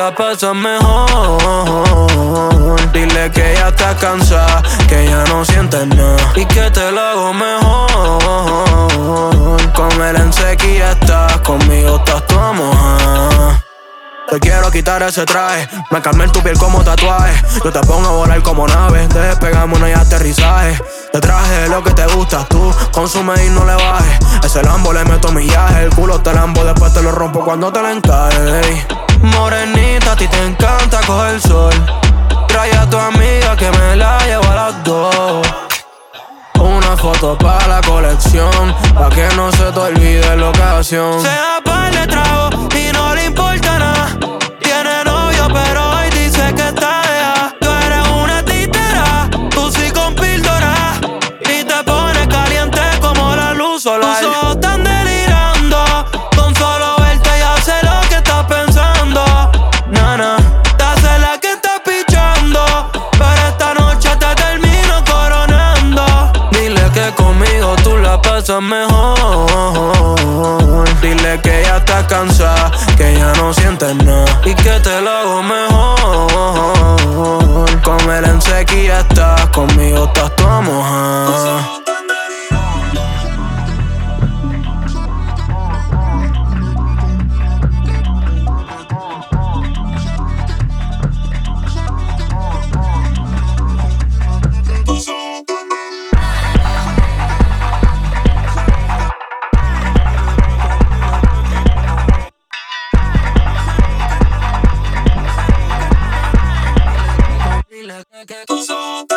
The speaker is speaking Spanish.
la pasas mejor. Dile que ya estás cansada, que ya no sientes nada y que te lo hago mejor. Con él en sequía estás, conmigo estás toda mojada. Te quiero quitar ese traje, me calmé en tu piel como tatuaje. Yo te pongo a volar como nave, despegámonos y aterrizaje. Te traje lo que te gusta, tú consume y no le bajes. Ese Lambo le meto millaje, el culo te lambo, después te lo rompo cuando te lo encaje. Ey. Morenita, a ti te encanta coger sol. Trae a tu amiga que me la llevo a las 2. Una foto para la colección, pa' que no se te olvide la ocasión. Sea par de trago y no le importa nada. Tiene novio pero hoy dice que está deja. Tú eres una títera, tú sí con píldora. Y te pones caliente como la luz solar. Tus ojos están delirando, con solo verte ya sé lo que estás pensando. Nana, te hace la que estás pichando, pero esta noche te termino coronando. Dile que conmigo tú la pasas mejor. Dile que ya estás cansada, que ya no sientes nada y que te lo hago mejor. Con él en sequía estás, conmigo estás toda mojada. Dile que